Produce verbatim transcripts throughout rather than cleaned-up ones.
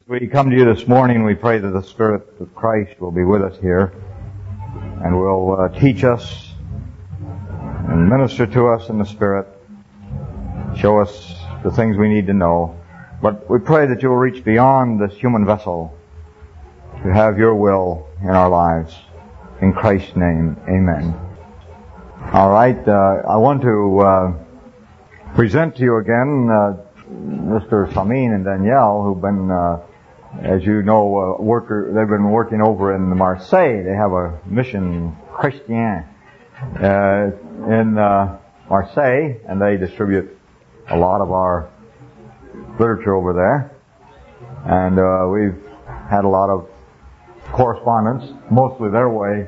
We come to you this morning, we pray that the Spirit of Christ will be with us here and will uh, teach us and minister to us in the Spirit, show us the things we need to know. But we pray that you will reach beyond this human vessel to have your will in our lives. In Christ's name, amen. All right, uh, I want to uh, present to you again uh, Mister Samin and Danielle, who've been, uh, as you know, uh, worker. They've been working over in Marseille. They have a mission Christian uh, in uh, Marseille, and they distribute a lot of our literature over there. And uh, we've had a lot of correspondence, mostly their way.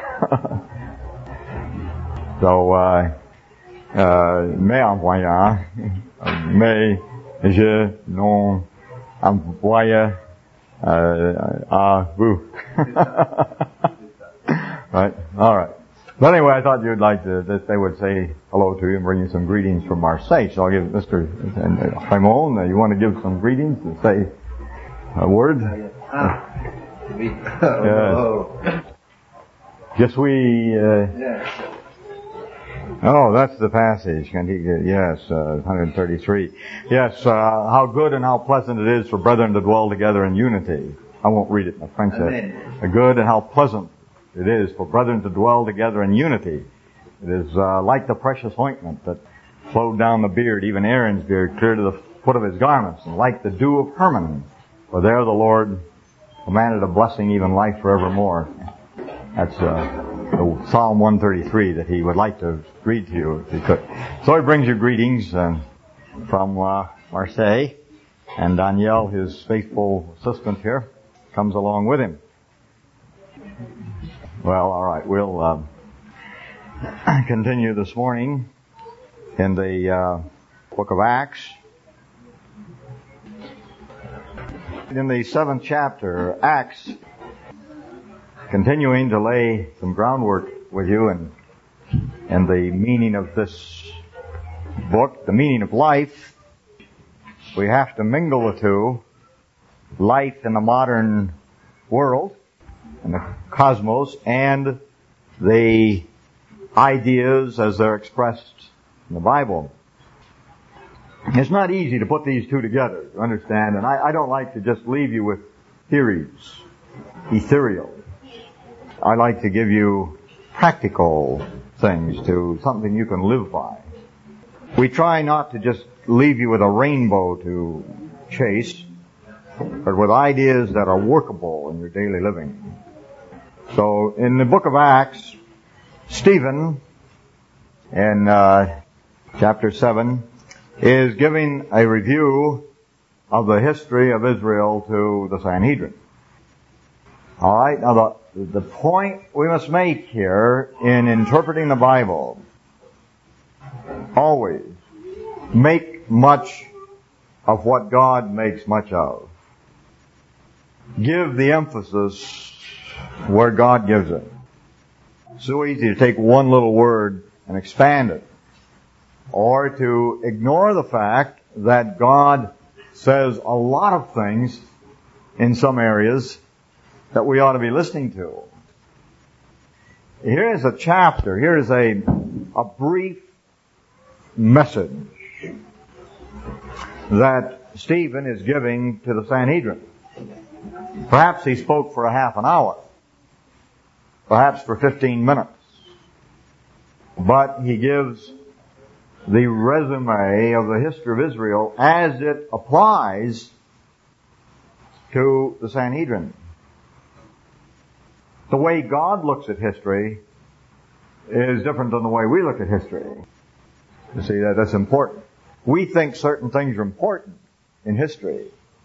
So, uh, euh, mais envoyant, mais je non envoie uh, à vous. Right? All right. But anyway, I thought you'd like to, that they would say hello to you and bring you some greetings from Marseille. So I'll give Mister Raymond, uh, you want to give some greetings and say a word? Ah. Uh, Je suis, uh, oh, that's the passage. Yes, uh, one thirty-three. Yes, uh, how good and how pleasant it is for brethren to dwell together in unity. I won't read it in French. Uh, good and how pleasant it is for brethren to dwell together in unity. It is uh, like the precious ointment that flowed down the beard, even Aaron's beard, clear to the foot of his garments, and like the dew of Hermon. For there the Lord commanded a blessing, even life forevermore. That's uh, Psalm one thirty-three that he would like to read to you if he could. So he brings you greetings uh, from uh, Marseille, and Danielle, his faithful assistant here, comes along with him. Well, all right, we'll uh, continue this morning in the uh, book of Acts. In the seventh chapter, Acts, continuing to lay some groundwork with you and and the meaning of this book, the meaning of life. We have to mingle the two, life in the modern world, in the cosmos, and the ideas as they're expressed in the Bible. It's not easy to put these two together, to understand, and I, I don't like to just leave you with theories, ethereal. I like to give you practical things, to something you can live by. We try not to just leave you with a rainbow to chase, but with ideas that are workable in your daily living. So, in the book of Acts, Stephen, in uh, chapter seven, is giving a review of the history of Israel to the Sanhedrin. All right, now the, the point we must make here in interpreting the Bible, always make much of what God makes much of. Give the emphasis where God gives it. It's so easy to take one little word and expand it, or to ignore the fact that God says a lot of things in some areas that we ought to be listening to. Here is a chapter, here is a, a brief message that Stephen is giving to the Sanhedrin. Perhaps he spoke for a half an hour, perhaps for fifteen minutes, but he gives the resume of the history of Israel as it applies to the Sanhedrin. The way God looks at history is different than the way we look at history. You see, that that's important. We think certain things are important in history,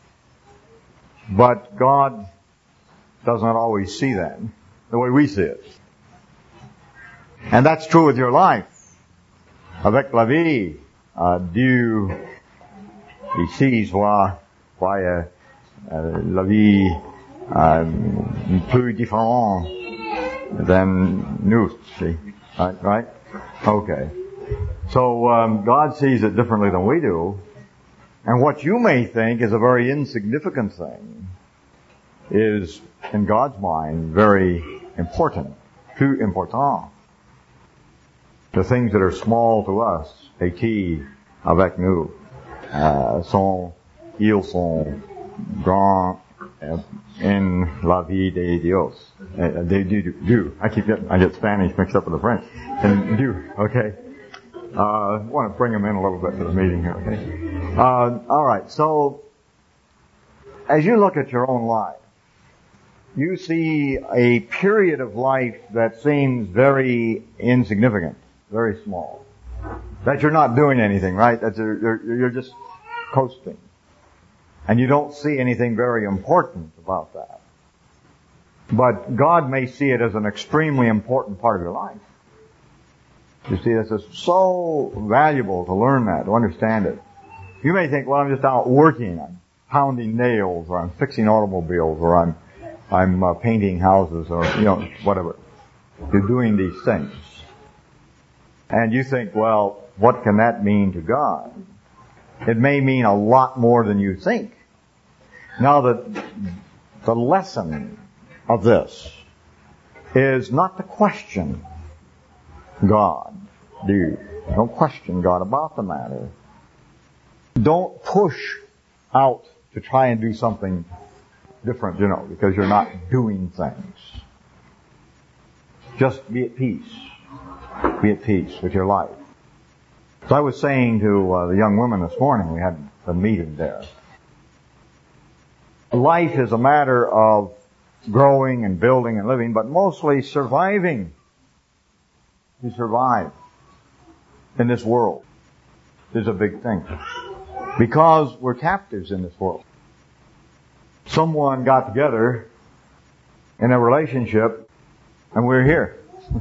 but God does not always see them the way we see it. And that's true with your life. Avec la vie, uh, Dieu ici soit, voit uh, la vie uh, plus différente than nous. See, right? Right? Okay. So um, God sees it differently than we do, And what you may think is a very insignificant thing is, in God's mind, very important, plus important. The things that are small to us, petit avec nous, uh, sont, ils sont grands in la vie de Dios. Uh, they do, do. I keep getting, I get Spanish mixed up with the French. And do, okay. Uh, I want to bring them in a little bit to the meeting here, okay? Uh, alright, so, as you look at your own life, you see a period of life that seems very insignificant, very small. That you're not doing anything, right? That you're, you're, you're just coasting. And you don't see anything very important about that. But God may see it as an extremely important part of your life. You see, this is so valuable to learn that, to understand it. You may think, well, I'm just out working. I'm pounding nails, or I'm fixing automobiles, or I'm I'm uh, painting houses, or, you know, whatever. You're doing these things. And you think, well, what can that mean to God? It may mean a lot more than you think. Now, the, the lesson of this is not to question God. Do don't question God about the matter. Don't push out to try and do something different, you know, because you're not doing things. Just be at peace. Be at peace with your life. So I was saying to uh, the young women this morning, we had a meeting there. Life is a matter of growing and building and living, but mostly surviving. You survive in this world is a big thing. Because we're captives in this world. Someone got together in a relationship and we're here.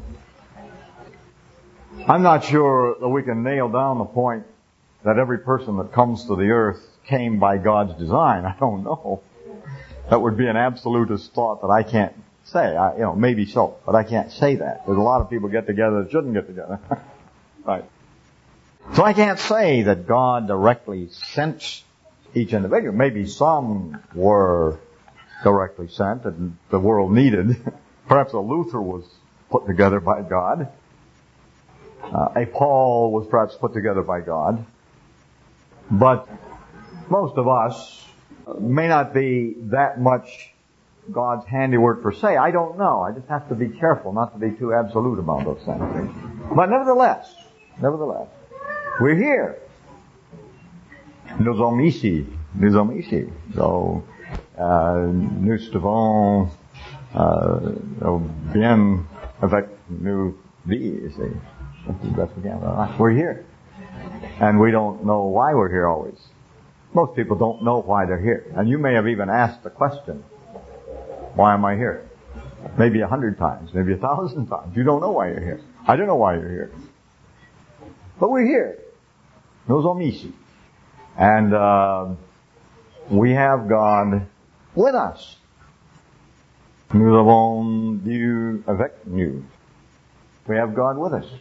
I'm not sure that we can nail down the point that every person that comes to the earth came by God's design. I don't know. That would be an absolutist thought that I can't say. I, you know, maybe so, but I can't say that. There's a lot of people get together that shouldn't get together. Right. So I can't say that God directly sent each individual. Maybe some were directly sent and the world needed. Perhaps a Luther was put together by God. Uh, a Paul was perhaps put together by God. But most of us may not be that much God's handiwork per se. I don't know. I just have to be careful not to be too absolute about those things. But nevertheless, nevertheless, we're here. Nous sommes ici. Nous sommes ici. So, euh, nous devons euh, bien avec nous vie ici. We're here. And we don't know why we're here always. Most people don't know why they're here. And you may have even asked the question, why am I here? Maybe a hundred times, maybe a thousand times. You don't know why you're here. I don't know why you're here. But we're here. Nous sommes ici. And uh, we have God with us. Nous avons Dieu avec nous. We have God with us.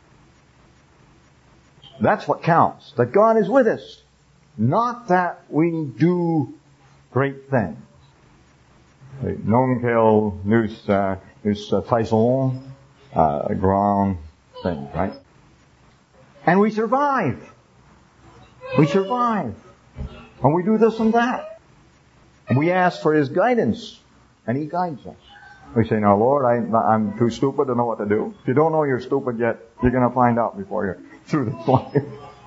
That's what counts. That God is with us. Not that we do great things. Non que nous, uh, nous faisons uh, grand things, right? And we survive. We survive. And we do this and that. And we ask for His guidance. And He guides us. We say, now Lord, I, I'm too stupid to know what to do. If you don't know you're stupid yet, you're going to find out before you're through this life.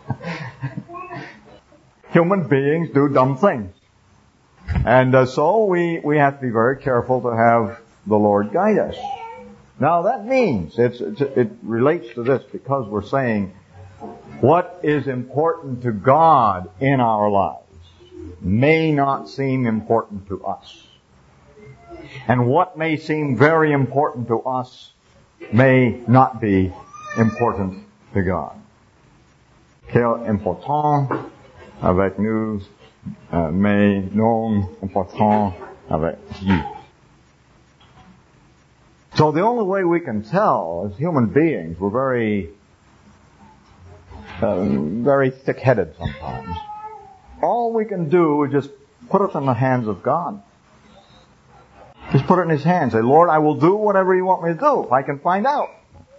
Human beings do dumb things. And uh, so we, we have to be very careful to have the Lord guide us. Now that means, it's, it's, it relates to this because we're saying what is important to God in our lives may not seem important to us. And what may seem very important to us may not be important to God. Quel important avec nous, uh, mais non important avec Dieu. So the only way we can tell as human beings, we're very, uh, very thick-headed sometimes. all we can do is just put it in the hands of God. Just put it in His hands. Say, Lord, I will do whatever You want me to do if I can find out.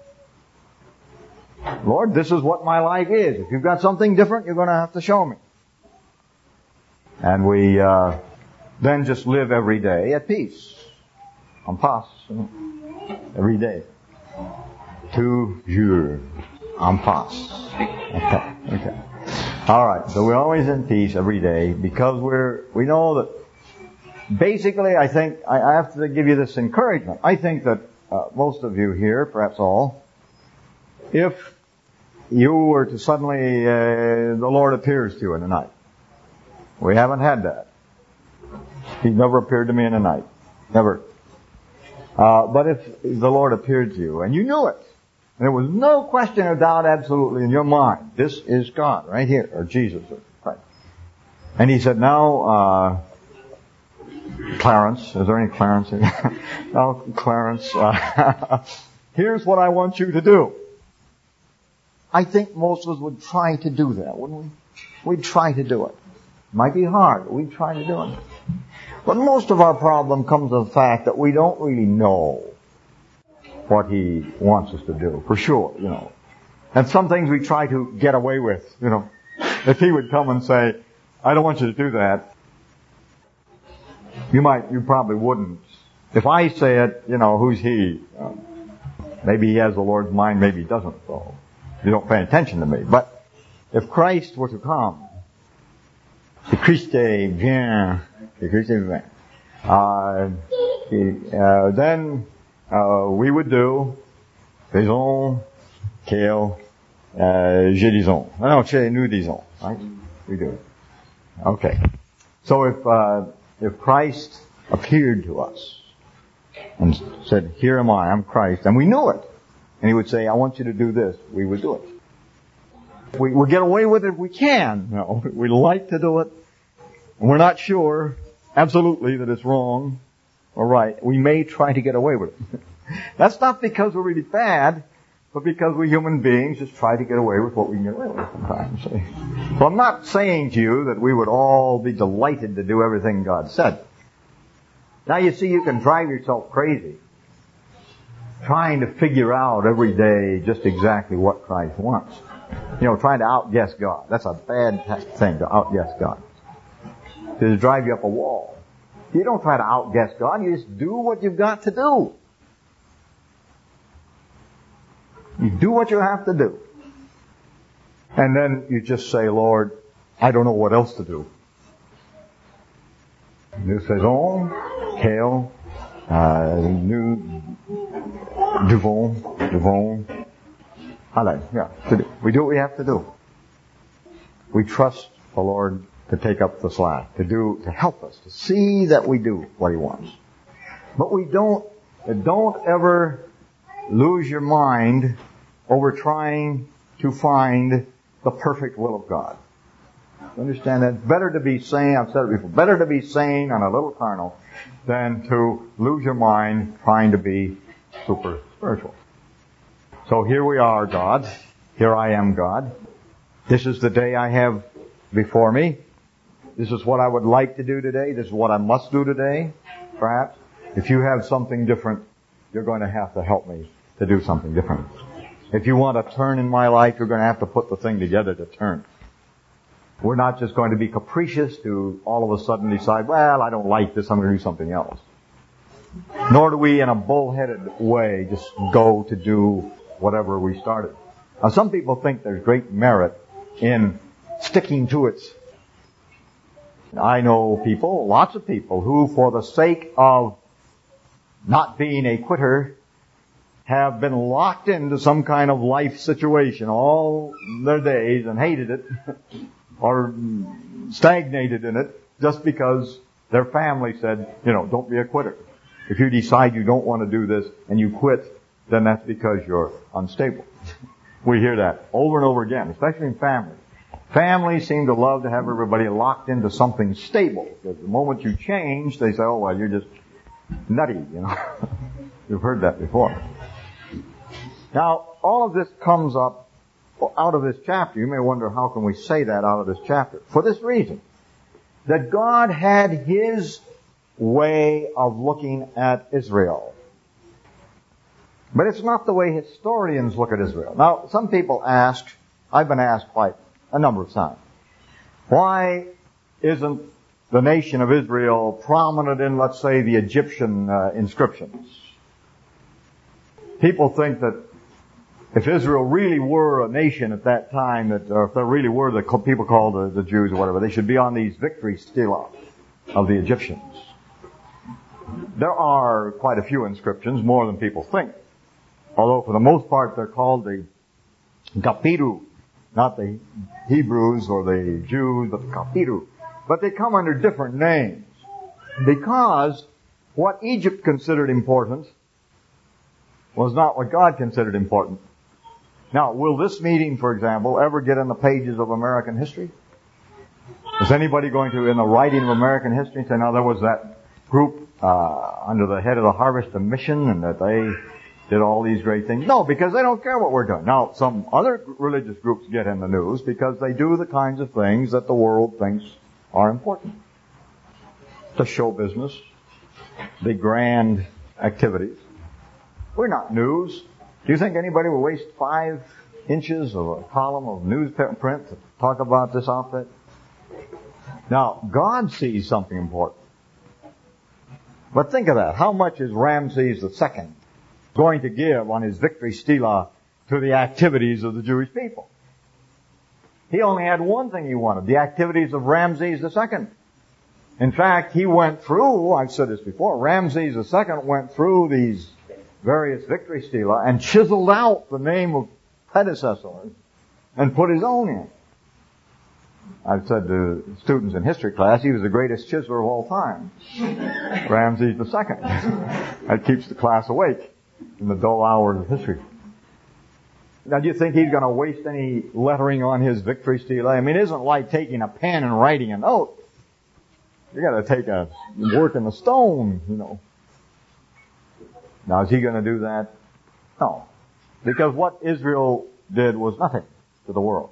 Lord, this is what my life is. If You've got something different, You're going to have to show me. And we uh, then just live every day at peace. En passe. Every day. Toujours. En passe. Okay. Okay. All right. So we're always in peace every day because we're we know that basically, I think I have to give you this encouragement. I think that uh, most of you here, perhaps all, if you were to suddenly uh, the Lord appears to you in the night. We haven't had that. He's never appeared to me in the night. Never. Uh, but if the Lord appeared to you and you knew it, and there was no question or doubt absolutely in your mind, this is God right here, or Jesus, or Christ. And He said, now, uh, Clarence, is there any Clarence here? No, Clarence, uh, here's what I want you to do. I think most of us would try to do that, wouldn't we? We'd try to do it. It might be hard, but we'd try to do it. But most of our problem comes of the fact that we don't really know what He wants us to do, for sure, you know. And some things we try to get away with, you know. If He would come and say, I don't want you to do that, you might, you probably wouldn't. If I say it, you know, who's He? Uh, maybe He has the Lord's mind, maybe He doesn't, so you don't pay attention to me. But if Christ were to come, si Christ vient, si Christ vient, uh, uh, then uh, we would do faisons, qu'il, uh, je disons. No, chez nous disons, right? We do. Okay. So if uh, if Christ appeared to us and said, here am I, I'm Christ, and we knew it, and He would say, I want you to do this, we would do it. We, we get away with it if we can. No, we like to do it. And we're not sure, absolutely, that it's wrong or right. We may try to get away with it. That's not because we're really bad, but because we human beings just try to get away with what we can get away with sometimes. So I'm not saying to you that we would all be delighted to do everything God said. Now you see, you can drive yourself crazy trying to figure out every day just exactly what Christ wants. You know, trying to outguess God. That's a bad thing, to outguess God. To drive you up a wall. You don't try to outguess God. You just do what you've got to do. You do what you have to do. And then you just say, Lord, I don't know what else to do. Nous faisons, qu'il, uh, nous devons, devons, allez, yeah, we do what we have to do. We trust the Lord to take up the slack, to do, to help us, to see that we do what He wants. But we don't, don't ever lose your mind over trying to find the perfect will of God. You understand that? Better to be sane, I've said it before, better to be sane and a little carnal than to lose your mind trying to be super spiritual. So here we are, God. Here I am, God. This is the day I have before me. This is what I would like to do today. This is what I must do today, perhaps. If you have something different, you're going to have to help me to do something different. If you want a turn in my life, you're going to have to put the thing together to turn. We're not just going to be capricious to all of a sudden decide, well, I don't like this, I'm going to do something else. Nor do we, in a bullheaded way, just go to do whatever we started. Now, some people think there's great merit in sticking to it. I know people, lots of people, who for the sake of not being a quitter have been locked into some kind of life situation all their days and hated it or stagnated in it just because their family said, you know, don't be a quitter. If you decide you don't want to do this and you quit, then that's because you're unstable. We hear that over and over again, especially in families. Families seem to love to have everybody locked into something stable. Because the moment you change, they say, oh, well, you're just nutty, you know. You've heard that before. Now, all of this comes up out of this chapter. You may wonder, how can we say that out of this chapter? For this reason. that God had His way of looking at Israel. But it's not the way historians look at Israel. Now, some people ask, I've been asked quite a number of times, why isn't the nation of Israel prominent in, let's say, the Egyptian uh, inscriptions? People think that if Israel really were a nation at that time, that, or if there really were the people called the, the Jews or whatever, they should be on these victory stela of the Egyptians. There are quite a few inscriptions, more than people think. Although for the most part they're called the Kapiru, not the Hebrews or the Jews, but the Kapiru. But they come under different names. Because what Egypt considered important was not what God considered important. Now, will this meeting, for example, ever get in the pages of American history? Is anybody going to, in the writing of American history, say, now there was that group uh, under the head of the Harvest Mission and that they did all these great things? No, because they don't care what we're doing. Now, some other religious groups get in the news because they do the kinds of things that the world thinks are important. The show business, the grand activities. We're not news. Do you think anybody will waste five inches of a column of newsprint to talk about this outfit? Now, God sees something important. But think of that. How much is Ramses the Second going to give on his victory stela to the activities of the Jewish people? He only had one thing he wanted, the activities of Ramses the Second. In fact, he went through, I've said this before, Ramses the Second went through these various victory stela and chiseled out the name of predecessors and put his own in. I've said to students in history class, he was the greatest chiseler of all time. Ramses the Second. That keeps the class awake in the dull hours of history. Now, do you think he's going to waste any lettering on his victory stela? I mean, it isn't like taking a pen and writing a note. You got to take a work in the stone, you know. Now, is he going to do that? No. Because what Israel did was nothing to the world.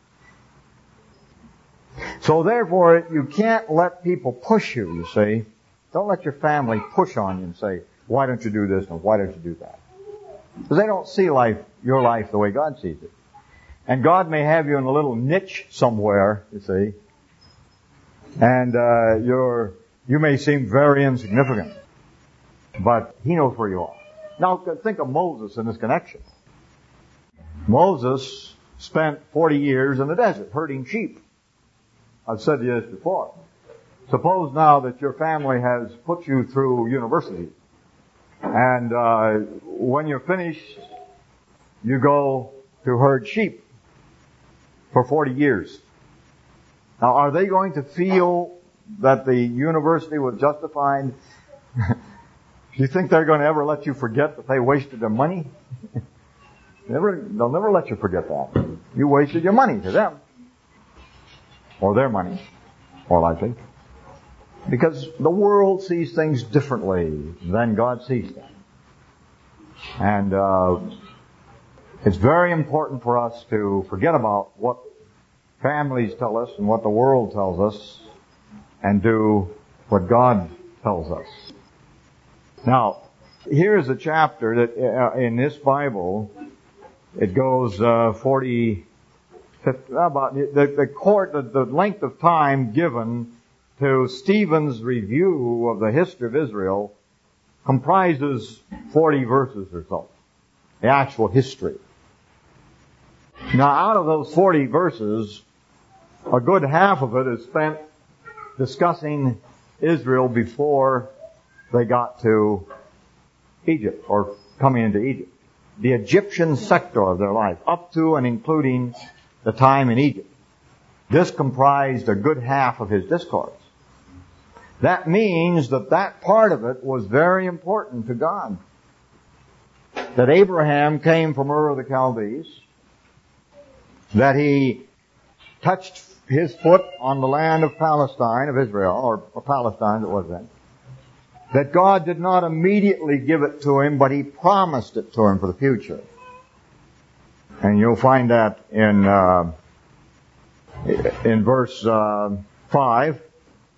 So therefore, you can't let people push you, you see. Don't let your family push on you and say, why don't you do this and why don't you do that? Because they don't see life, your life the way God sees it. And God may have you in a little niche somewhere, you see. And uh, you're, you may seem very insignificant. But He knows where you are. Now, think of Moses in this connection. Moses spent forty years in the desert herding sheep. I've said to you this before. Suppose now that your family has put you through university. And uh, when you're finished, you go to herd sheep for forty years. Now, are they going to feel that the university was justified? Do you think they're going to ever let you forget that they wasted their money? never, they'll never let you forget that. You wasted your money to them. Or their money, more likely. Because the world sees things differently than God sees them. And uh, it's very important for us to forget about what families tell us and what the world tells us and do what God tells us. Now, here's a chapter that uh, in this Bible, it goes uh, forty, fifty, about the, the court, the, the length of time given to Stephen's review of the history of Israel comprises forty verses or so. The actual history. Now, out of those forty verses, a good half of it is spent discussing Israel before they got to Egypt, or coming into Egypt. The Egyptian sector of their life, up to and including the time in Egypt. This comprised a good half of his discourse. That means that that part of it was very important to God. That Abraham came from Ur of the Chaldees, that he touched his foot on the land of Palestine, of Israel, or, or Palestine it was then, that God did not immediately give it to him, but He promised it to him for the future. And you'll find that in uh, in verse uh, five.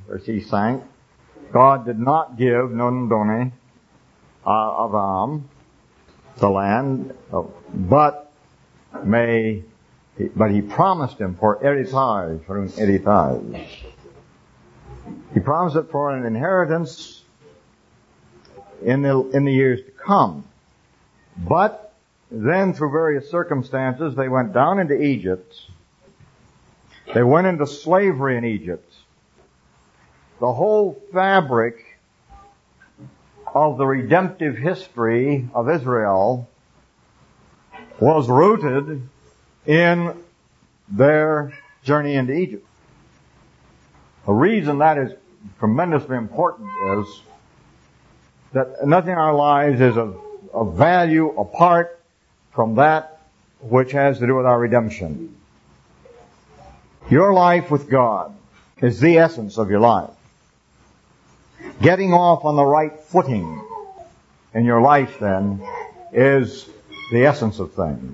as he sang, God did not give non done uh, Avram the land, uh, but may, but he promised him for heritage, for an heritage. He promised it for an inheritance in the in the years to come. But then, through various circumstances, they went down into Egypt. They went into slavery in Egypt. The whole fabric of the redemptive history of Israel was rooted in their journey into Egypt. The reason that is tremendously important is that nothing in our lives is of, of value apart from that which has to do with our redemption. Your life with God is the essence of your life. Getting off on the right footing in your life, then, is the essence of things.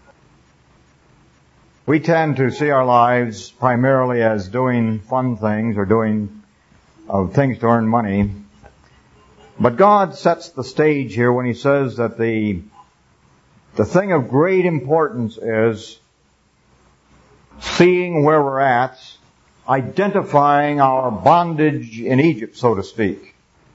We tend to see our lives primarily as doing fun things or doing uh, things to earn money. But God sets the stage here when He says that the the thing of great importance is seeing where we're at, identifying our bondage in Egypt, so to speak,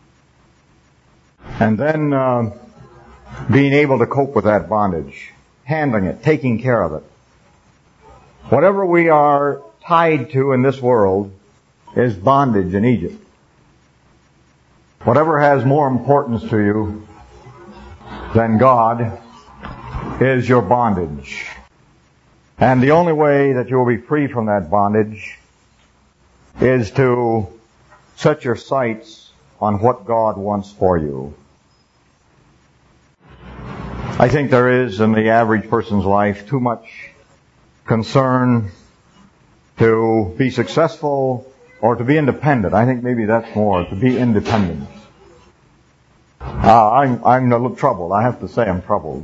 and then uh, being able to cope with that bondage, handling it, taking care of it. Whatever we are tied to in this world is bondage in Egypt. Whatever has more importance to you than God is your bondage. And the only way that you will be free from that bondage is to set your sights on what God wants for you. I think there is in the average person's life too much concern to be successful or to be independent. I think maybe that's more, to be independent. Uh, I'm, I'm a little troubled. I have to say I'm troubled.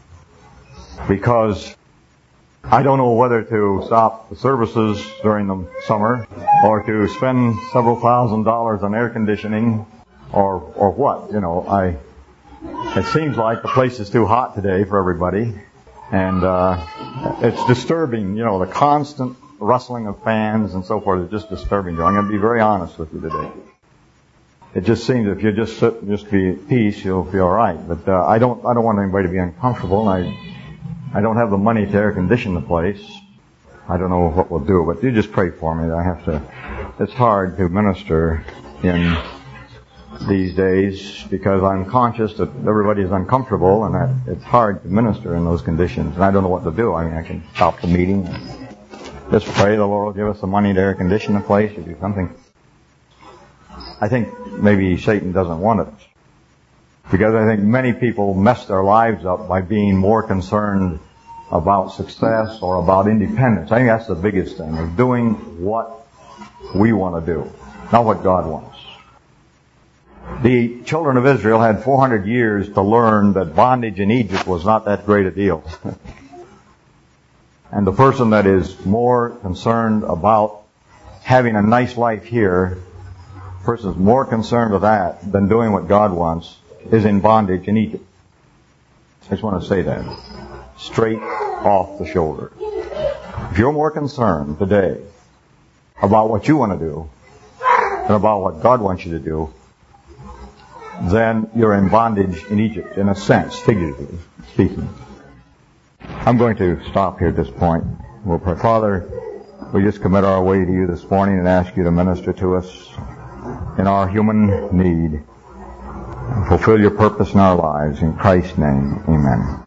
Because I don't know whether to stop the services during the summer or to spend several thousand dollars on air conditioning or or what. You know, I it seems like the place is too hot today for everybody. And uh it's disturbing, you know, the constant rustling of fans and so forth is just disturbing. I'm going to be very honest with you today. It just seems if you just sit and just be at peace, you'll be all right. But uh, I don't I don't want anybody to be uncomfortable. And I I don't have the money to air condition the place. I don't know what we'll do, but you just pray for me. I have to. It's hard to minister in these days because I'm conscious that everybody is uncomfortable and that it's hard to minister in those conditions. And I don't know what to do. I mean, I can stop the meeting and just pray the Lord will give us the money to air condition the place or do something. I think maybe Satan doesn't want it. Because I think many people mess their lives up by being more concerned about success or about independence. I think that's the biggest thing, is doing what we want to do, not what God wants. The children of Israel had four hundred years to learn that bondage in Egypt was not that great a deal. And the person that is more concerned about having a nice life here, the person is more concerned with that than doing what God wants, is in bondage in Egypt. I just want to say that. Straight off the shoulder. If you're more concerned today about what you want to do than about what God wants you to do, then you're in bondage in Egypt, in a sense, figuratively speaking. I'm going to stop here at this point. We'll pray. Father, we just commit our way to you this morning and ask you to minister to us in our human need. Fulfill your purpose in our lives. In Christ's name, amen.